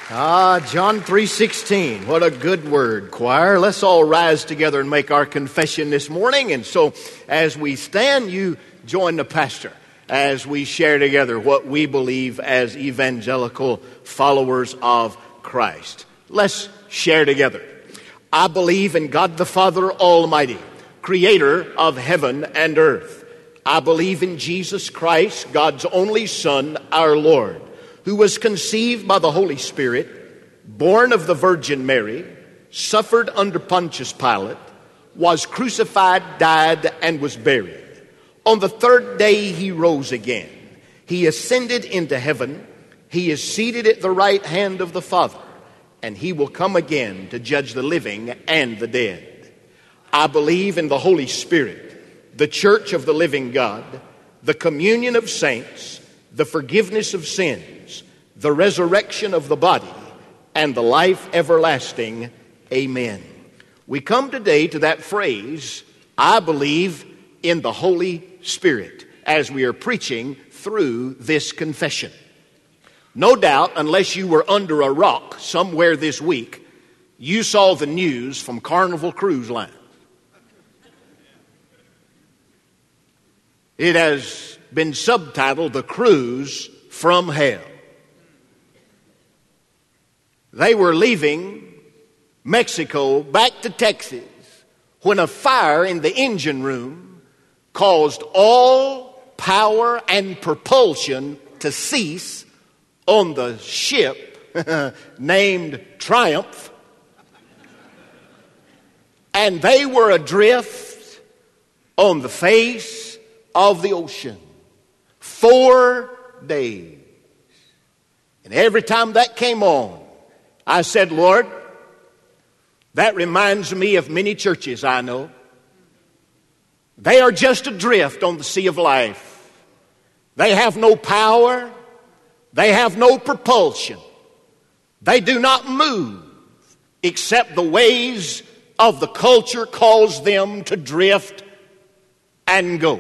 John 3:16. What a good word, choir. Let's all rise together and make our confession this morning. And so as we stand, you join the pastor as we share together what we believe as evangelical followers of Christ. Let's share together. I believe in God the Father Almighty, creator of heaven and earth. I believe in Jesus Christ, God's only Son, our Lord, who was conceived by the Holy Spirit, born of the Virgin Mary, suffered under Pontius Pilate, was crucified, died, and was buried. On the third day he rose again. He ascended into heaven. He is seated at the right hand of the Father, and he will come again to judge the living and the dead. I believe in the Holy Spirit, the church of the living God, the communion of saints, the forgiveness of sins, the resurrection of the body, and the life everlasting. Amen. We come today to that phrase, I believe in the Holy Spirit, as we are preaching through this confession. No doubt, unless you were under a rock somewhere this week, you saw the news from Carnival Cruise Line. It has been subtitled The Cruise from Hell. They were leaving Mexico back to Texas when a fire in the engine room caused all power and propulsion to cease on the ship named Triumph. And they were adrift on the face of the ocean 4 days. And every time that came on, I said, Lord, that reminds me of many churches I know. They are just adrift on the sea of life. They have no power. They have no propulsion. They do not move except the ways of the culture cause them to drift and go.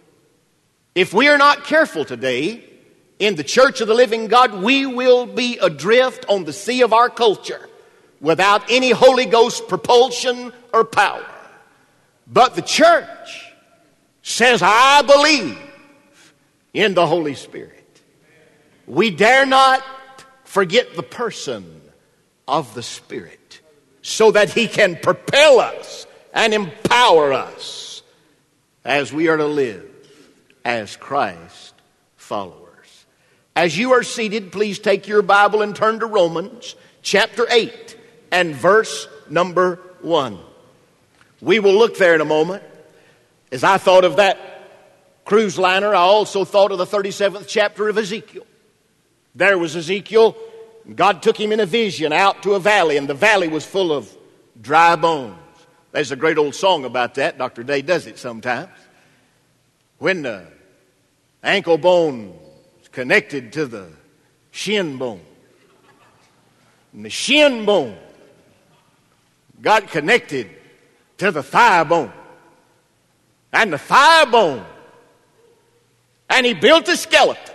If we are not careful today, in the church of the living God, we will be adrift on the sea of our culture without any Holy Ghost propulsion or power. But the church says, I believe in the Holy Spirit. We dare not forget the person of the Spirit so that He can propel us and empower us as we are to live as Christ followers. As you are seated, please take your Bible and turn to Romans chapter 8 and verse number 1. We will look there in a moment. As I thought of that cruise liner, I also thought of the 37th chapter of Ezekiel. There was Ezekiel. God took him in a vision out to a valley, and the valley was full of dry bones. There's a great old song about that. Dr. Day does it sometimes. When the ankle bone is connected to the shin bone, and the shin bone got connected to the thigh bone, and the thigh bone, and he built a skeleton,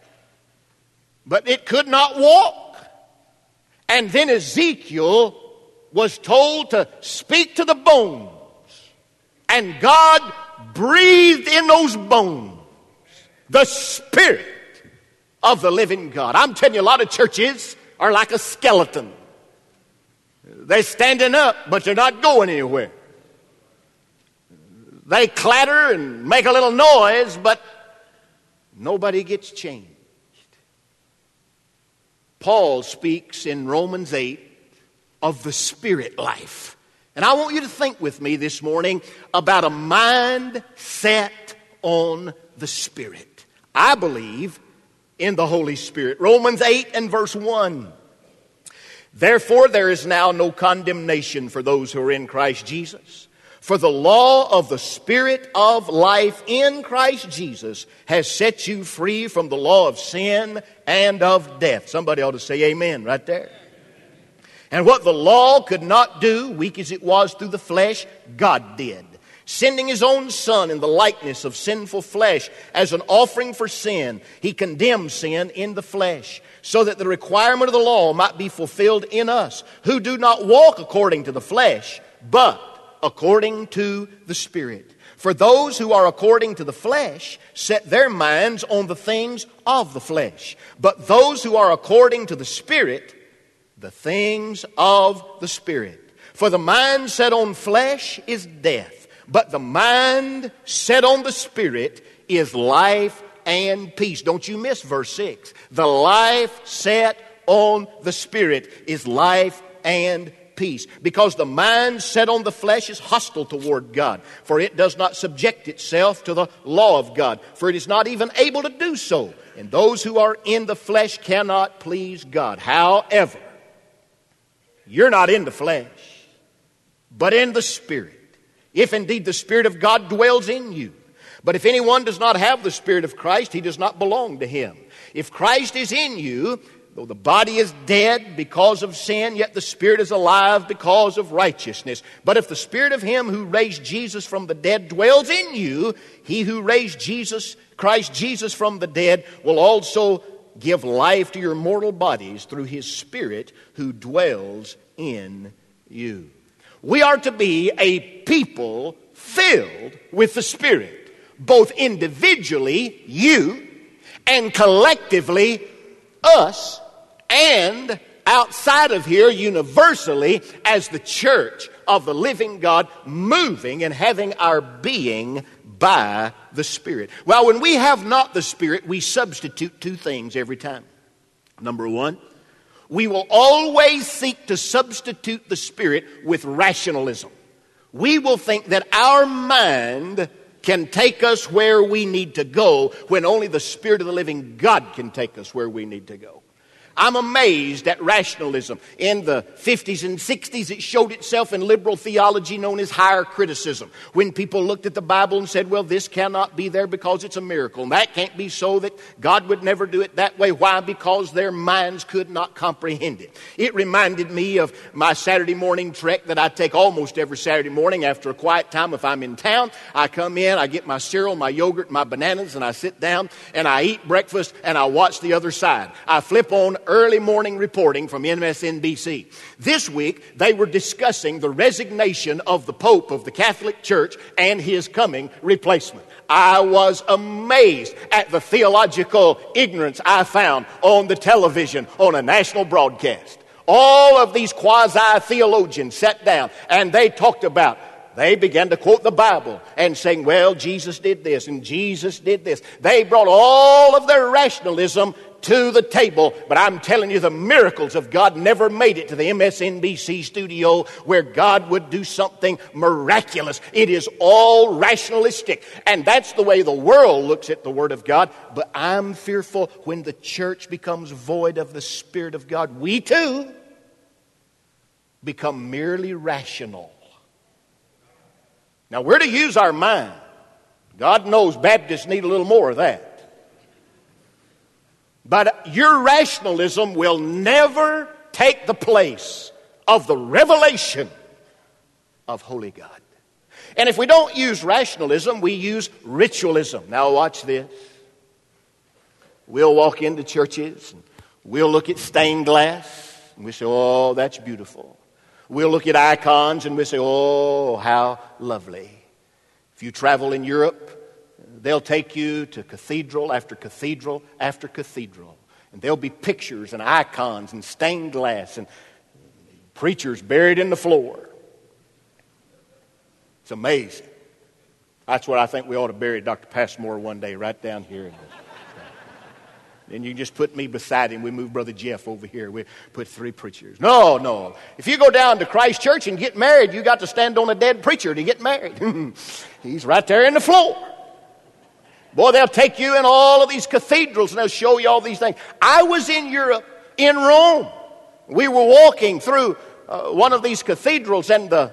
but it could not walk. And then Ezekiel was told to speak to the bones, and God breathed in those bones the Spirit of the living God. I'm telling you, a lot of churches are like a skeleton. They're standing up, but they're not going anywhere. They clatter and make a little noise, but nobody gets changed. Paul speaks in Romans 8 of the spirit life. And I want you to think with me this morning about a mind set on the Spirit. I believe in the Holy Spirit. Romans 8 and verse 1. Therefore there is now no condemnation for those who are in Christ Jesus. For the law of the Spirit of life in Christ Jesus has set you free from the law of sin and of death. Somebody ought to say amen right there. And what the law could not do, weak as it was through the flesh, God did. Sending His own Son in the likeness of sinful flesh as an offering for sin, He condemned sin in the flesh, so that the requirement of the law might be fulfilled in us, who do not walk according to the flesh, but according to the Spirit. For those who are according to the flesh set their minds on the things of the flesh, but those who are according to the Spirit, the things of the Spirit. For the mind set on flesh is death, but the mind set on the Spirit is life and peace. Don't you miss verse 6. The life set on the Spirit is life and peace. Because the mind set on the flesh is hostile toward God, for it does not subject itself to the law of God, for it is not even able to do so. And those who are in the flesh cannot please God. However, you're not in the flesh, but in the Spirit, if indeed the Spirit of God dwells in you. But if anyone does not have the Spirit of Christ, he does not belong to him. If Christ is in you, though the body is dead because of sin, yet the Spirit is alive because of righteousness. But if the Spirit of him who raised Jesus from the dead dwells in you, he who raised Christ Jesus from the dead will also give life to your mortal bodies through his Spirit who dwells in you. We are to be a people filled with the Spirit, both individually, you, and collectively, us, and outside of here, universally, as the church of the living God, moving and having our being by the Spirit. Well, when we have not the Spirit, we substitute two things every time. Number one, we will always seek to substitute the Spirit with rationalism. We will think that our mind can take us where we need to go when only the Spirit of the living God can take us where we need to go. I'm amazed at rationalism. In the 50s and 60s, it showed itself in liberal theology known as higher criticism. When people looked at the Bible and said, well, this cannot be there because it's a miracle. And that can't be so, that God would never do it that way. Why? Because their minds could not comprehend it. It reminded me of my Saturday morning trek that I take almost every Saturday morning after a quiet time. If I'm in town, I come in, I get my cereal, my yogurt, my bananas, and I sit down and I eat breakfast and I watch the other side. I flip on early morning reporting from MSNBC. This week, they were discussing the resignation of the Pope of the Catholic Church and his coming replacement. I was amazed at the theological ignorance I found on the television on a national broadcast. All of these quasi-theologians sat down and they began to quote the Bible and saying, well, Jesus did this and Jesus did this. They brought all of their rationalism to the table, but I'm telling you, the miracles of God never made it to the MSNBC studio where God would do something miraculous. It is all rationalistic, and that's the way the world looks at the Word of God. But I'm fearful when the church becomes void of the Spirit of God, we too become merely rational. Now, we're to use our mind. God knows Baptists need a little more of that. But your rationalism will never take the place of the revelation of Holy God. And if we don't use rationalism, we use ritualism. Now watch this. We'll walk into churches, and we'll look at stained glass, and we say, oh, that's beautiful. We'll look at icons, and we say, oh, how lovely. If you travel in Europe, they'll take you to cathedral after cathedral after cathedral. And there'll be pictures and icons and stained glass and preachers buried in the floor. It's amazing. That's what I think we ought to bury Dr. Passmore one day, right down here. Then you just put me beside him. We move Brother Jeff over here. We put 3 preachers. No. If you go down to Christ Church and get married, you got to stand on a dead preacher to get married. He's right there in the floor. Boy, they'll take you in all of these cathedrals and they'll show you all these things. I was in Europe, in Rome. We were walking through one of these cathedrals, and the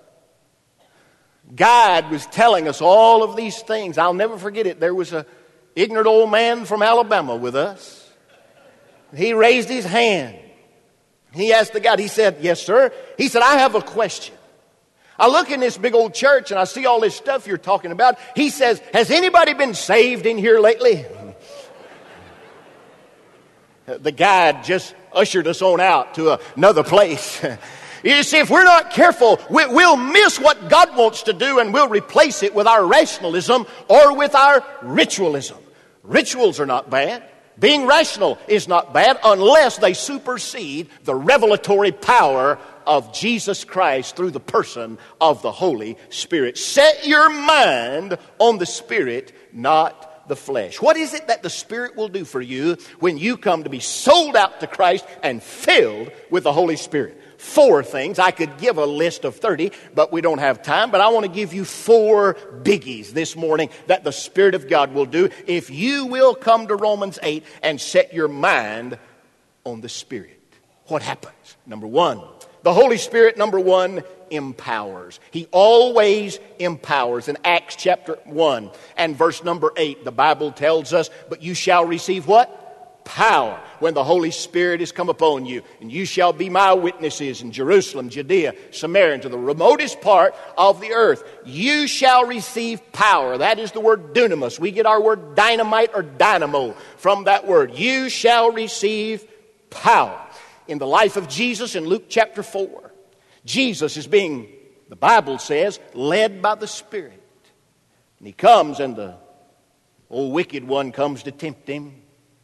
guide was telling us all of these things. I'll never forget it. There was an ignorant old man from Alabama with us. He raised his hand. He asked the guide, he said, yes, sir. He said, I have a question. I look in this big old church and I see all this stuff you're talking about. He says, has anybody been saved in here lately? The guide just ushered us on out to another place. You see, if we're not careful, we'll miss what God wants to do, and we'll replace it with our rationalism or with our ritualism. Rituals are not bad. Being rational is not bad unless they supersede the revelatory power of Jesus Christ through the person of the Holy Spirit. Set your mind on the Spirit, not the flesh. What is it that the Spirit will do for you when you come to be sold out to Christ and filled with the Holy Spirit? 4 things. I could give a list of 30, but we don't have time. But I want to give you 4 biggies this morning that the Spirit of God will do if you will come to Romans 8 and set your mind on the Spirit. What happens? Number 1, the Holy Spirit, number 1, empowers. He always empowers. In Acts chapter 1 and verse number 8, the Bible tells us, but you shall receive what? Power when the Holy Spirit is come upon you, and you shall be my witnesses in Jerusalem, Judea, Samaria, and to the remotest part of the earth. You shall receive power. That is the word dunamis. We get our word dynamite or dynamo from that word. You shall receive power. In the life of Jesus in Luke chapter 4, Jesus is being, the Bible says, led by the Spirit. And he comes, and the old wicked one comes to tempt him.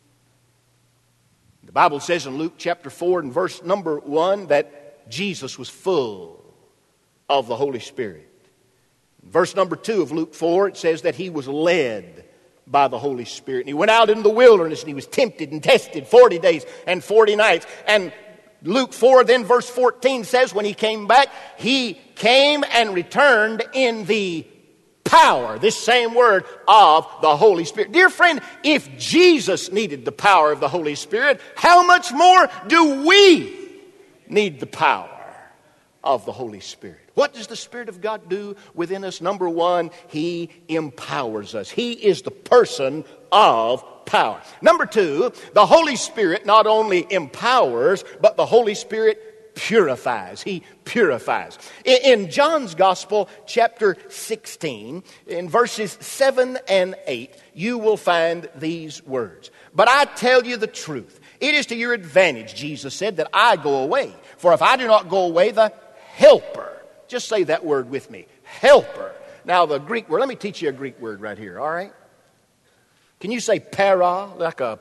The Bible says in Luke chapter 4 and verse number 1 that Jesus was full of the Holy Spirit. In verse number 2 of Luke 4, it says that he was led by the Holy Spirit. And he went out into the wilderness and he was tempted and tested 40 days and 40 nights. And Luke 4, then verse 14 says when he came back, he came and returned in the power, this same word, of the Holy Spirit. Dear friend, if Jesus needed the power of the Holy Spirit, how much more do we need the power of the Holy Spirit? What does the Spirit of God do within us? Number 1, He empowers us. He is the person of power. Number 2, the Holy Spirit not only empowers, but the Holy Spirit purifies. He purifies. In John's Gospel, chapter 16, in verses 7 and 8, you will find these words. But I tell you the truth. It is to your advantage, Jesus said, that I go away. For if I do not go away, the Helper. Just say that word with me. Helper. Now the Greek word, let me teach you a Greek word right here, all right? Can you say para, like a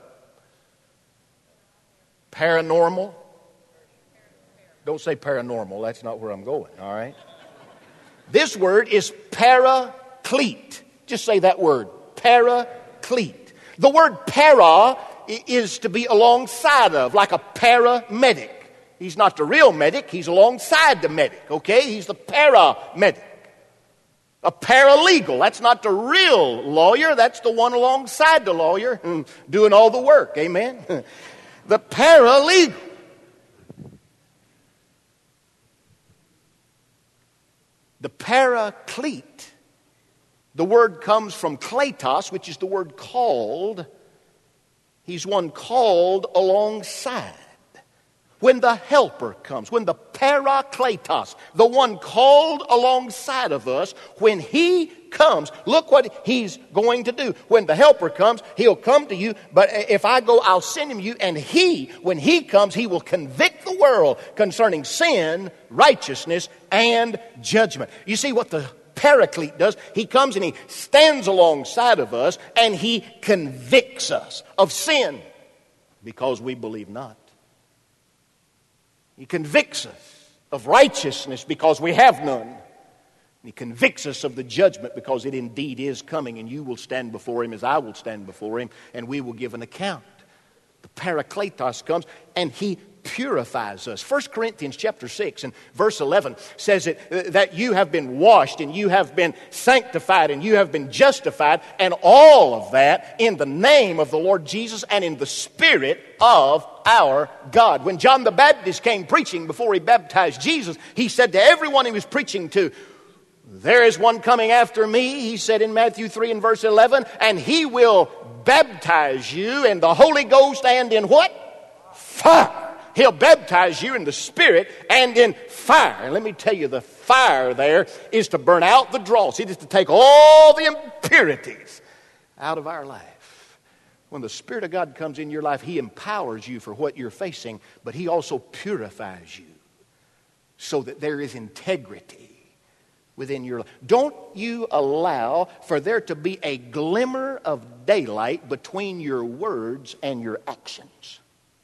paranormal? Don't say paranormal, that's not where I'm going, all right? This word is paraclete. Just say that word, paraclete. The word para is to be alongside of, like a paramedic. He's not the real medic, he's alongside the medic, okay? He's the paramedic. A paralegal, that's not the real lawyer, that's the one alongside the lawyer doing all the work, amen? The paralegal. The paraclete, the word comes from kletos, which is the word called. He's one called alongside. When the helper comes, when the parakletos, the one called alongside of us, when he comes, look what he's going to do. When the helper comes, he'll come to you, but if I go, I'll send him you, and when he comes, he will convict the world concerning sin, righteousness, and judgment. You see what the Paraclete does? He comes and he stands alongside of us, and he convicts us of sin because we believe not. He convicts us of righteousness because we have none. He convicts us of the judgment because it indeed is coming, and you will stand before him as I will stand before him, and we will give an account. The Parakletos comes and he purifies us. 1 Corinthians chapter 6 and verse 11 says that you have been washed and you have been sanctified and you have been justified, and all of that in the name of the Lord Jesus and in the Spirit of our God. When John the Baptist came preaching before he baptized Jesus, he said to everyone he was preaching to, "There is one coming after me," he said in Matthew 3 and verse 11, "and he will baptize you in the Holy Ghost and in" what? Fire. He'll baptize you in the Spirit and in fire. And let me tell you, the fire there is to burn out the dross. It is to take all the impurities out of our life. When the Spirit of God comes in your life, He empowers you for what you're facing, but He also purifies you so that there is integrity within your life. Don't you allow for there to be a glimmer of daylight between your words and your actions.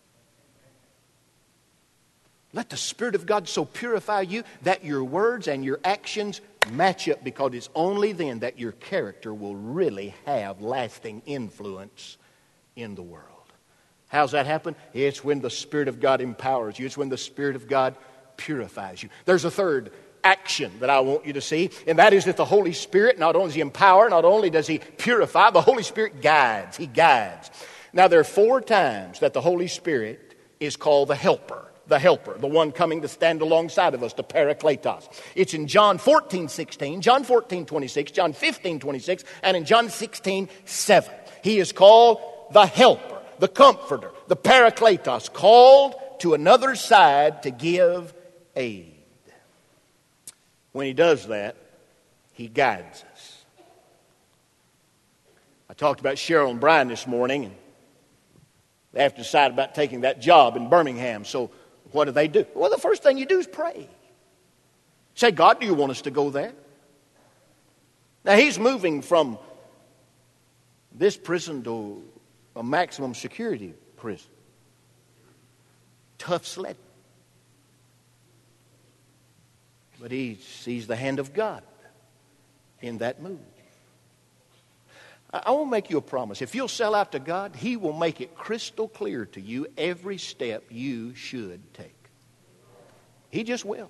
Let the Spirit of God so purify you that your words and your actions match up, because it's only then that your character will really have lasting influence in the world. How's that happen? It's when the Spirit of God empowers you. It's when the Spirit of God purifies you. There's a third action that I want you to see, and that is that the Holy Spirit, not only does He empower, not only does He purify, the Holy Spirit guides. He guides. Now, there are 4 times that the Holy Spirit is called the Helper. The Helper, the one coming to stand alongside of us, the Parakletos. It's in John 14:16, John 14:26, John 15:26, and in John 16:7. He is called the Helper, the Comforter, the Parakletos, called to another side to give aid. When He does that, He guides us. I talked about Cheryl and Brian this morning, and they have to decide about taking that job in Birmingham. So what do? Well, the first thing you do is pray. Say, God, do you want us to go there? Now, he's moving from this prison to a maximum security prison. Tough sledding. But he sees the hand of God in that move. I want to make you a promise. If you'll sell out to God, He will make it crystal clear to you every step you should take. He just will.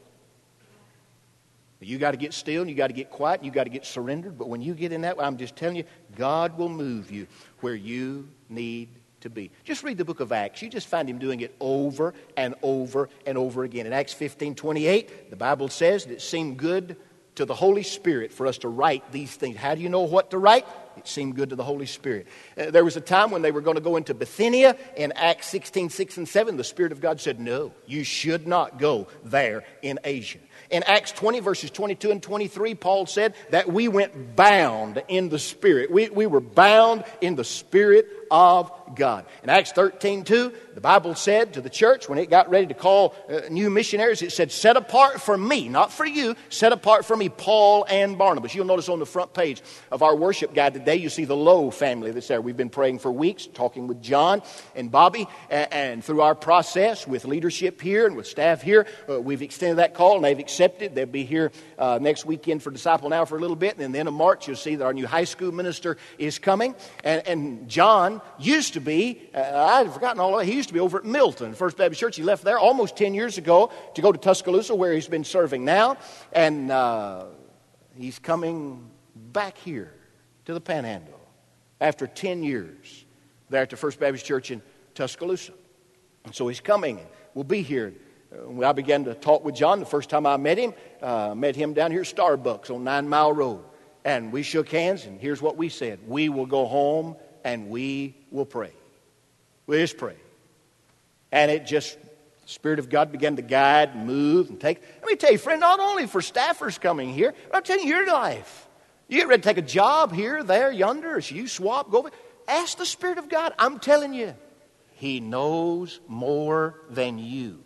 You got to get still, and you got to get quiet, and you got to get surrendered. But when you get in that way, I'm just telling you, God will move you where you need to be. Just read the book of Acts. You just find Him doing it over and over and over again. In Acts 15:28, the Bible says that it seemed good to the Holy Spirit for us to write these things. How do you know what to write? It seemed good to the Holy Spirit. There was a time when they were going to go into Bithynia. In Acts 16:6 and 7, the Spirit of God said, no, you should not go there in Asia. In Acts 20, verses 22 and 23, Paul said that we went bound in the Spirit. We were bound in the Spirit of God. In Acts 13:2, the Bible said to the church, when it got ready to call new missionaries, it said, set apart for me, not for you, set apart for me Paul and Barnabas. You'll notice on the front page of our worship guide today, you see the Lowe family that's there. We've been praying for weeks, talking with John and Bobby, and through our process with leadership here and with staff here, we've extended that call, and they've accepted. They'll be here next weekend for Disciple Now for a little bit, and then the end of March, you'll see that our new high school minister is coming. And John used to be, I'd forgotten all of it, he used to be over at Milton, First Baptist Church. He left there almost 10 years ago to go to Tuscaloosa, where he's been serving now. And he's coming back here to the Panhandle after 10 years there at the First Baptist Church in Tuscaloosa. And so he's coming and will be here. I began to talk with John the first time I met him down here at Starbucks on 9 Mile Road. And we shook hands, and here's what we said. We will go home and we will pray. We just pray. And it just, the Spirit of God began to guide, move, and take. Let me tell you, friend, not only for staffers coming here, but I'm telling you, your life. You get ready to take a job here, there, yonder, or you swap, go over. Ask the Spirit of God. I'm telling you, He knows more than you.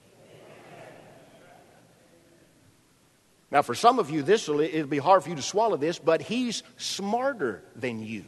Now, for some of you, it'll be hard for you to swallow this, but He's smarter than you.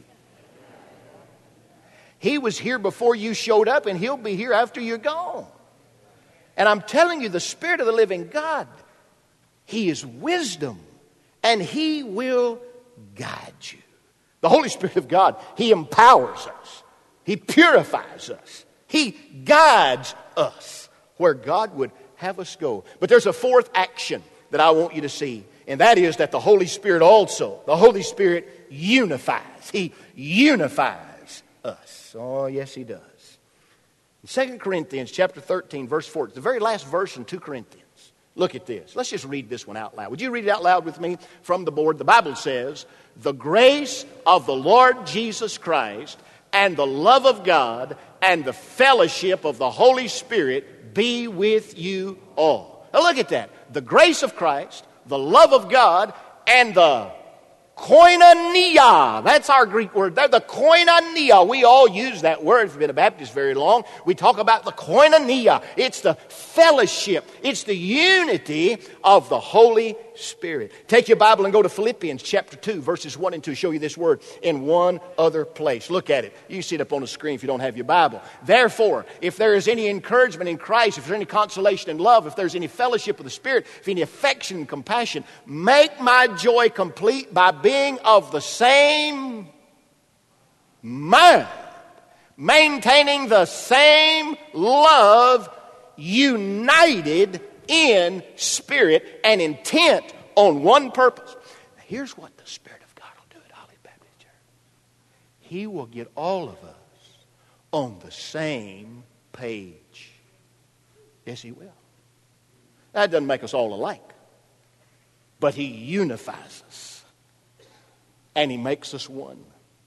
He was here before you showed up, and He'll be here after you're gone. And I'm telling you, the Spirit of the living God, He is wisdom, and He will guide you. The Holy Spirit of God, He empowers us. He purifies us. He guides us where God would have us go. But there's a fourth action that I want you to see, and that is that the Holy Spirit also, the Holy Spirit unifies. He unifies us. Oh, yes, He does. In 2 Corinthians chapter 13, verse 4, it's the very last verse in 2 Corinthians. Look at this. Let's just read this one out loud. Would you read it out loud with me from the board? The Bible says, the grace of the Lord Jesus Christ and the love of God and the fellowship of the Holy Spirit be with you all. Now look at that. The grace of Christ, the love of God, and the Koinonia. That's our Greek word. They're the koinonia. We all use that word. If you've been a Baptist very long, we talk about the koinonia. It's the fellowship. It's the unity of the Holy Spirit. Take your Bible and go to Philippians chapter 2, verses 1 and 2. Show you this word in one other place. Look at it. You can see it up on the screen if you don't have your Bible. Therefore, if there is any encouragement in Christ, if there's any consolation in love, if there's any fellowship of the Spirit, if any affection and compassion, make my joy complete by being of the same mind, maintaining the same love, united in spirit and intent on one purpose. Now, here's what the Spirit of God will do at Olive Baptist Church. He will get all of us on the same page. Yes, He will. That doesn't make us all alike, but He unifies us and He makes us one.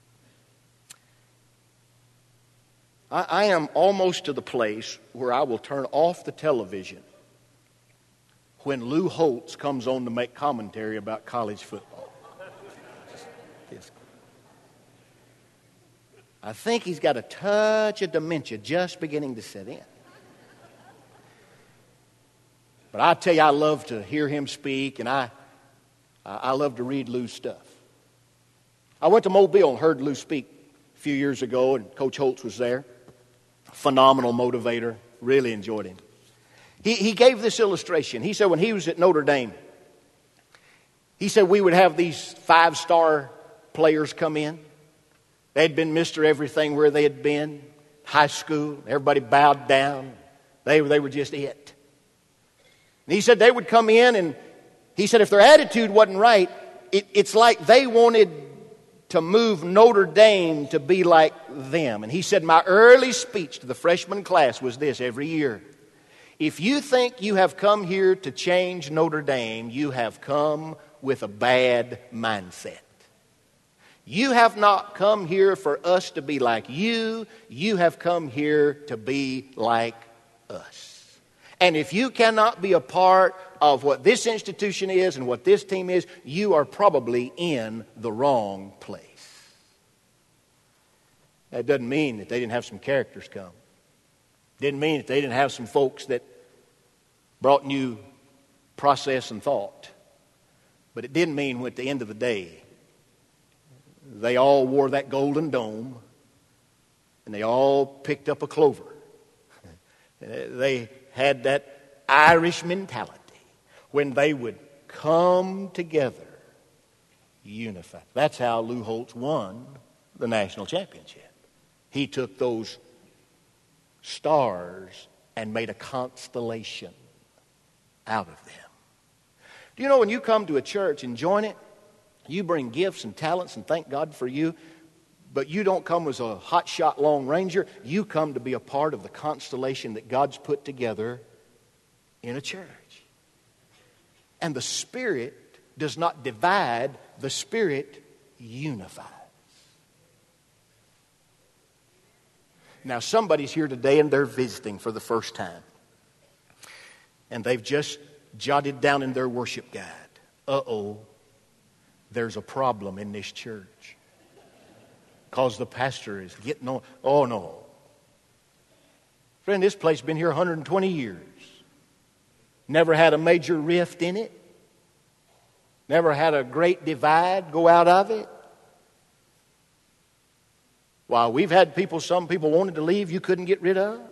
I am almost to the place where I will turn off the television when Lou Holtz comes on to make commentary about college football. I think he's got a touch of dementia just beginning to set in. But I tell you, I love to hear him speak, and I love to read Lou's stuff. I went to Mobile and heard Lou speak a few years ago, and Coach Holtz was there. Phenomenal motivator. Really enjoyed him. He gave this illustration. He said when he was at Notre Dame, he said we would have these 5-star players come in. They'd been Mr. Everything where they had been. High school. Everybody bowed down. They were just it. And he said they would come in, and he said if their attitude wasn't right, it's like they wanted to move Notre Dame to be like them. And he said my early speech to the freshman class was this every year. If you think you have come here to change Notre Dame, you have come with a bad mindset. You have not come here for us to be like you. You have come here to be like us. And if you cannot be a part of what this institution is and what this team is, you are probably in the wrong place. That doesn't mean that they didn't have some characters come. Didn't mean that they didn't have some folks that brought new process and thought. But it didn't mean at the end of the day, they all wore that golden dome and they all picked up a clover. They had that Irish mentality when they would come together, unified. That's how Lou Holtz won the national championship. He took those stars and made a constellation out of them. Do you know when you come to a church and join it, you bring gifts and talents and thank God for you, but you don't come as a hotshot Lone Ranger. You come to be a part of the constellation that God's put together in a church. And the Spirit does not divide, the Spirit unifies. Now somebody's here today and they're visiting for the first time. And they've just jotted down in their worship guide, there's a problem in this church. Because the pastor is getting on. Oh no. Friend, this place has been here 120 years. Never had a major rift in it. Never had a great divide go out of it. While we've had some people wanted to leave you couldn't get rid of.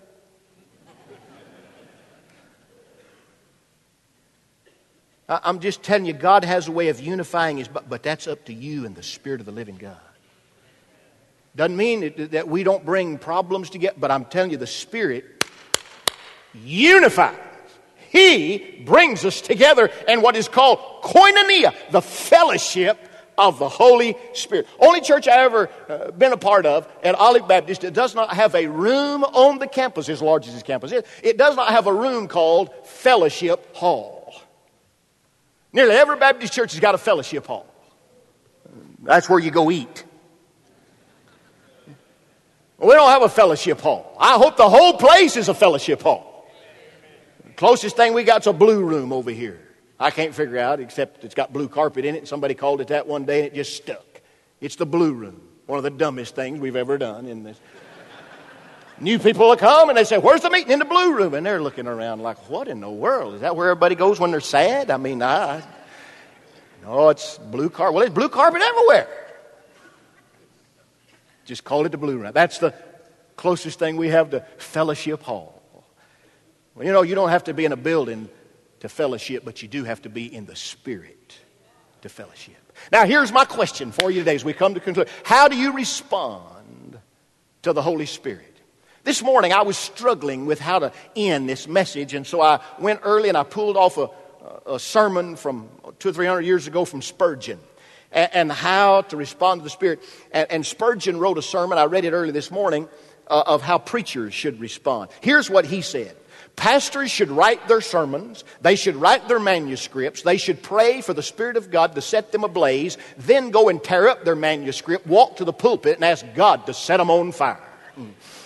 I'm just telling you, God has a way of unifying His, but that's up to you and the Spirit of the living God. Doesn't mean that we don't bring problems together, but I'm telling you, the Spirit unifies. He brings us together in what is called koinonia, the fellowship of the Holy Spirit. Only church I ever been a part of at Olive Baptist, it does not have a room on the campus as large as this campus is. It does not have a room called Fellowship Hall. Nearly every Baptist church has got a fellowship hall. That's where you go eat. We don't have a fellowship hall. I hope the whole place is a fellowship hall. The closest thing we got's a blue room over here. I can't figure out, except it's got blue carpet in it, and somebody called it that one day, and it just stuck. It's the Blue Room, one of the dumbest things we've ever done in this. New people will come, and they say, where's the meeting? In the Blue Room. And they're looking around like, what in the world? Is that where everybody goes when they're sad? I mean, no, it's blue carpet. Well, it's blue carpet everywhere. Just call it the Blue Room. That's the closest thing we have to fellowship hall. Well, you know, you don't have to be in a building to fellowship, but you do have to be in the Spirit to fellowship. Now, here's my question for you today as we come to conclude. How do you respond to the Holy Spirit? This morning, I was struggling with how to end this message, and so I went early and I pulled off a sermon from 200 or 300 years ago from Spurgeon and how to respond to the Spirit. And Spurgeon wrote a sermon, I read it early this morning, of how preachers should respond. Here's what he said. Pastors should write their sermons. They should write their manuscripts. They should pray for the Spirit of God to set them ablaze. Then go and tear up their manuscript, walk to the pulpit, and ask God to set them on fire. I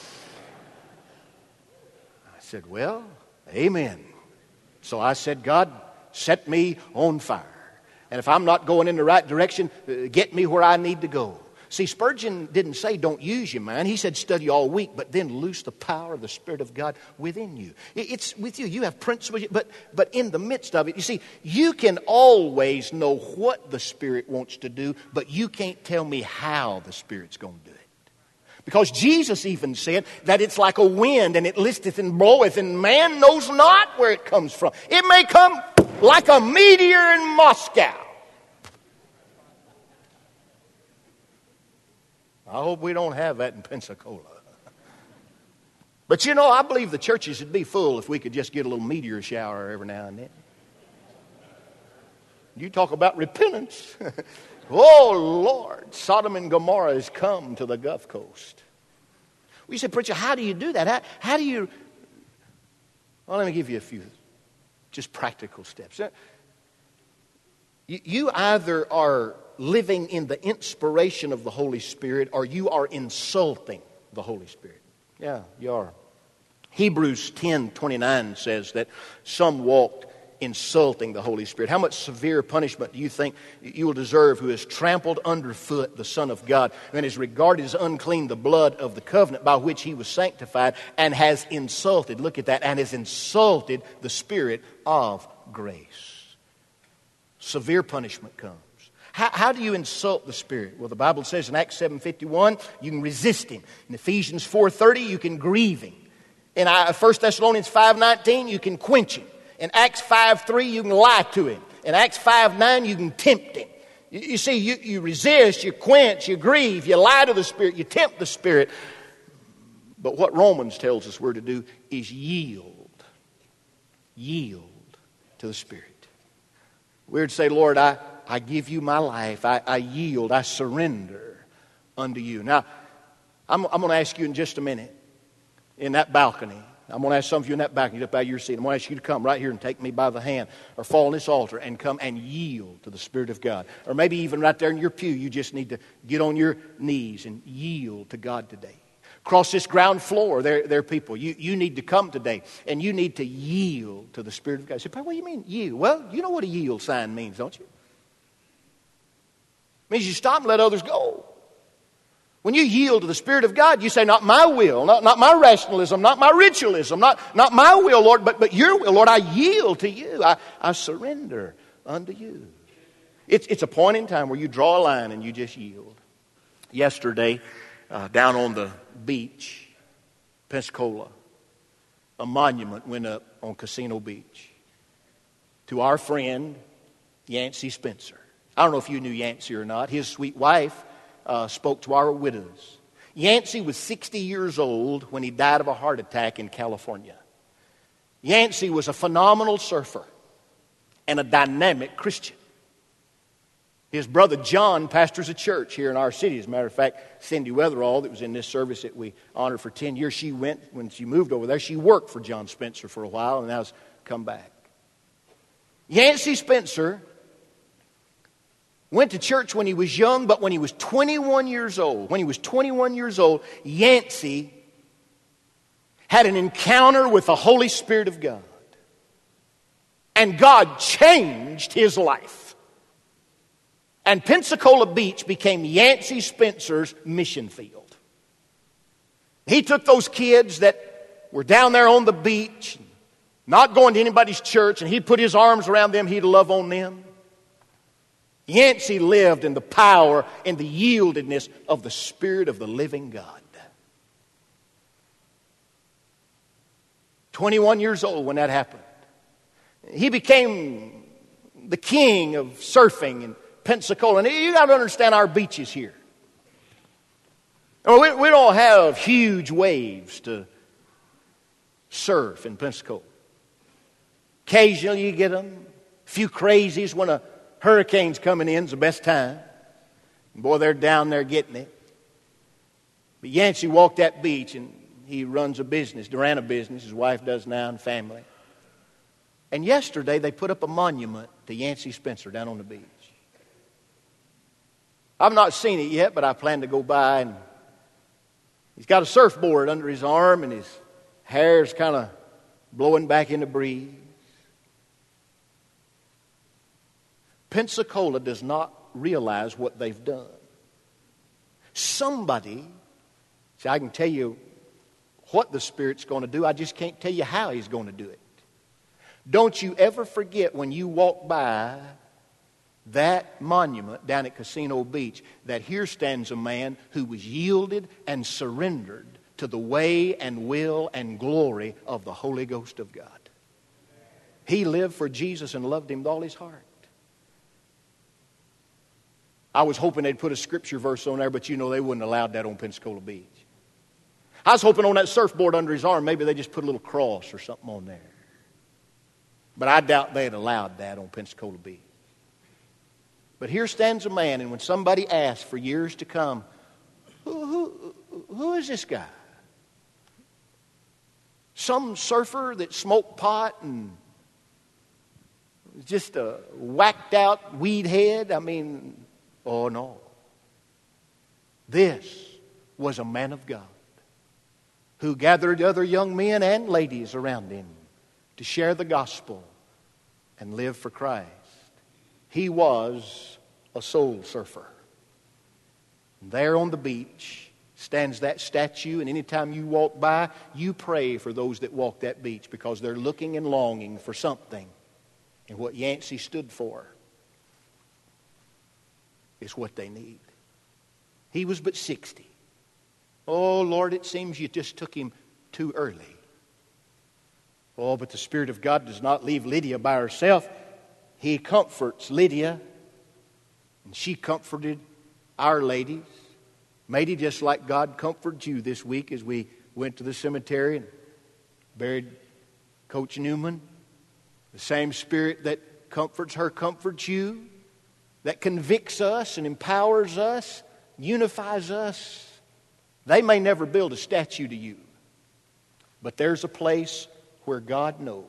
said, well, amen. So I said, God, set me on fire. And if I'm not going in the right direction, get me where I need to go. See, Spurgeon didn't say don't use your mind. He said study all week, but then loose the power of the Spirit of God within you. It's with you. You have principles, but in the midst of it, you see, you can always know what the Spirit wants to do, but you can't tell me how the Spirit's going to do it. Because Jesus even said that it's like a wind, and it listeth and bloweth, and man knows not where it comes from. It may come like a meteor in Moscow. I hope we don't have that in Pensacola. But you know, I believe the churches would be full if we could just get a little meteor shower every now and then. You talk about repentance. Oh, Lord, Sodom and Gomorrah has come to the Gulf Coast. Well, you say, preacher, how do you do that? How do you... Well, let me give you a few just practical steps. You either are living in the inspiration of the Holy Spirit or you are insulting the Holy Spirit. Yeah, you are. Hebrews 10:29 says that some walked insulting the Holy Spirit. How much severe punishment do you think you will deserve who has trampled underfoot the Son of God and has regarded as unclean the blood of the covenant by which he was sanctified and has insulted, look at that, and has insulted the Spirit of grace? Severe punishment comes. How do you insult the Spirit? Well, the Bible says in Acts 7:51, you can resist Him. In Ephesians 4:30, you can grieve Him. In 1 Thessalonians 5:19, you can quench Him. In Acts 5:3, you can lie to Him. In Acts 5:9, you can tempt Him. You see, you resist, you quench, you grieve, you lie to the Spirit, you tempt the Spirit. But what Romans tells us we're to do is yield. Yield to the Spirit. We're to say, Lord, I give you my life. I yield. I surrender unto you. Now, I'm going to ask you in just a minute in that balcony. I'm going to ask some of you in that balcony up by your seat. I'm going to ask you to come right here and take me by the hand or fall on this altar and come and yield to the Spirit of God. Or maybe even right there in your pew, you just need to get on your knees and yield to God today. Across this ground floor, there are people. You need to come today, and you need to yield to the Spirit of God. You say, what do you mean, yield? Well, you know what a yield sign means, don't you? It means you stop and let others go. When you yield to the Spirit of God, you say, not my will, not my rationalism, not my ritualism, not my will, Lord, but your will, Lord. I yield to you. I surrender unto you. It's a point in time where you draw a line and you just yield. Yesterday, down on the beach, Pensacola, a monument went up on Casino Beach to our friend Yancey Spencer. I don't know if you knew Yancey or not. His sweet wife spoke to our widows. Yancey was 60 years old when he died of a heart attack in California. Yancey was a phenomenal surfer and a dynamic Christian. His brother John pastors a church here in our city. As a matter of fact, Cindy Weatherall, that was in this service that we honored for 10 years, she went, when she moved over there, she worked for John Spencer for a while and now has come back. Yancey Spencer went to church when he was young, but when he was 21 years old, Yancey had an encounter with the Holy Spirit of God. And God changed his life. And Pensacola Beach became Yancey Spencer's mission field. He took those kids that were down there on the beach, not going to anybody's church, and he'd put his arms around them, he'd love on them. Yancey lived in the power and the yieldedness of the Spirit of the living God. 21 years old when that happened. He became the king of surfing in Pensacola. And you got to understand our beaches here. We don't have huge waves to surf in Pensacola. Occasionally you get them. A few crazies when a hurricane's coming in is the best time. And boy, they're down there getting it. But Yancey walked that beach, and he runs a business, ran a business, his wife does now, and family. And yesterday they put up a monument to Yancey Spencer down on the beach. I've not seen it yet, but I plan to go by. And he's got a surfboard under his arm, and his hair's kind of blowing back in the breeze. Pensacola does not realize what they've done. Somebody, see, I can tell you what the Spirit's going to do. I just can't tell you how He's going to do it. Don't you ever forget when you walk by that monument down at Casino Beach that here stands a man who was yielded and surrendered to the way and will and glory of the Holy Ghost of God. He lived for Jesus and loved Him with all his heart. I was hoping they'd put a scripture verse on there, but you know they wouldn't have allowed that on Pensacola Beach. I was hoping on that surfboard under his arm, maybe they just put a little cross or something on there. But I doubt they'd allowed that on Pensacola Beach. But here stands a man, and when somebody asks for years to come, who is this guy? Some surfer that smoked pot and just a whacked out weed head? I mean, oh no. This was a man of God who gathered other young men and ladies around him to share the gospel and live for Christ. He was a soul surfer. And there on the beach stands that statue, and anytime you walk by, you pray for those that walk that beach because they're looking and longing for something. And what Yancey stood for is what they need. He was but 60. Oh, Lord, it seems you just took him too early. Oh, but the Spirit of God does not leave Lydia by herself. He comforts Lydia, and she comforted our ladies. Maybe just like God comforted you this week as we went to the cemetery and buried Coach Newman. The same Spirit that comforts her comforts you, that convicts us and empowers us, unifies us. They may never build a statue to you, but there's a place where God knows.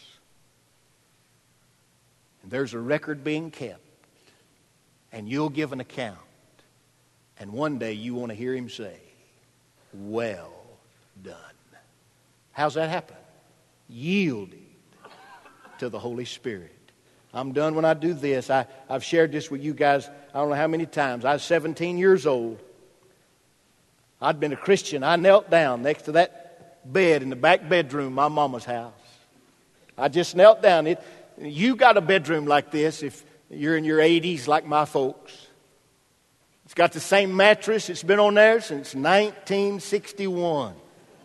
And there's a record being kept, and you'll give an account. And one day you want to hear Him say, well done. How's that happen? Yielding to the Holy Spirit. I'm done when I do this. I've shared this with you guys I don't know how many times. I was 17 years old. I'd been a Christian. I knelt down next to that bed in the back bedroom of my mama's house. I just knelt down. You got a bedroom like this if you're in your 80s like my folks. It's got the same mattress. It's been on there since 1961.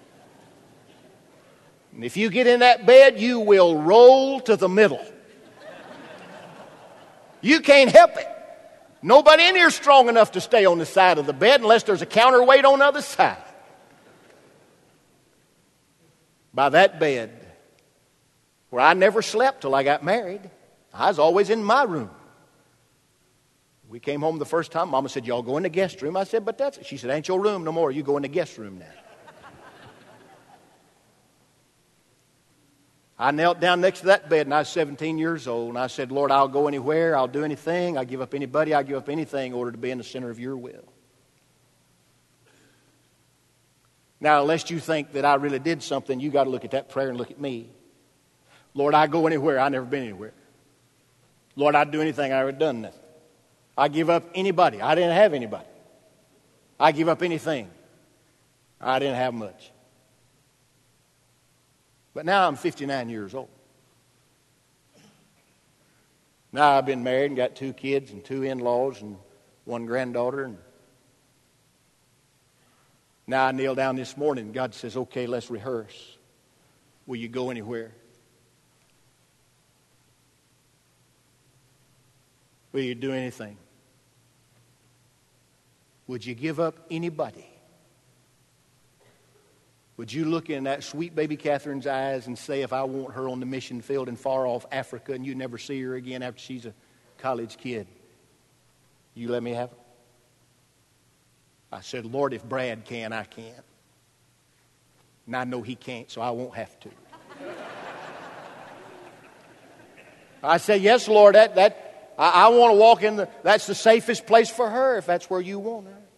And if you get in that bed, you will roll to the middle. You can't help it. Nobody in here is strong enough to stay on the side of the bed unless there's a counterweight on the other side. By that bed, where I never slept till I got married, I was always in my room. We came home the first time, Mama said, y'all go in the guest room. I said, but that's it. She said, ain't your room no more. You go in the guest room now. I knelt down next to that bed, and I was 17 years old, and I said, Lord, I'll go anywhere, I'll do anything, I'll give up anybody, I'll give up anything in order to be in the center of your will. Now, unless you think that I really did something, you got to look at that prayer and look at me. Lord, I go anywhere. I've never been anywhere. Lord, I'd do anything. I ever done nothing. I give up anybody. I didn't have anybody. I give up anything. I didn't have much. But now I'm 59 years old. Now I've been married and got 2 kids and 2 in-laws and 1 granddaughter. And now I kneel down this morning and God says, okay, let's rehearse. Will you go anywhere? Will you do anything? Would you give up anybody? Would you look in that sweet baby Catherine's eyes and say, if I want her on the mission field in far off Africa and you never see her again after she's a college kid, you let me have her? I said, Lord, if Brad can, I can. And I know he can't, so I won't have to. I said, yes, Lord, I want to walk in that's the safest place for her if that's where you want her.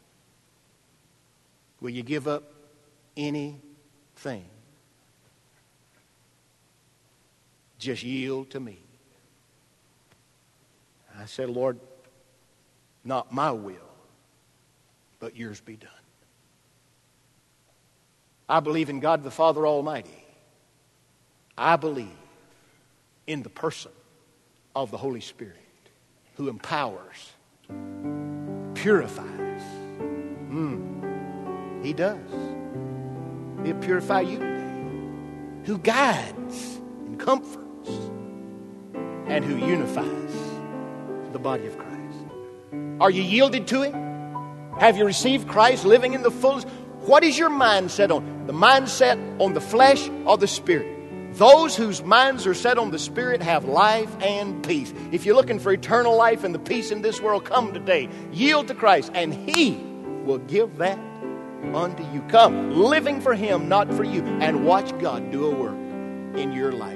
Will you give up anything? Just yield to me. I said, Lord, not my will, but yours be done. I believe in God the Father Almighty. I believe in the person of the Holy Spirit who empowers, purifies. He does. He'll purify you today. Who guides and comforts and who unifies the body of Christ. Are you yielded to Him? Have you received Christ living in the fullness? What is your mindset on? The mindset on the flesh or the spirit? Those whose minds are set on the Spirit have life and peace. If you're looking for eternal life and the peace in this world, come today. Yield to Christ, and He will give that unto you. Come, living for Him, not for you, and watch God do a work in your life.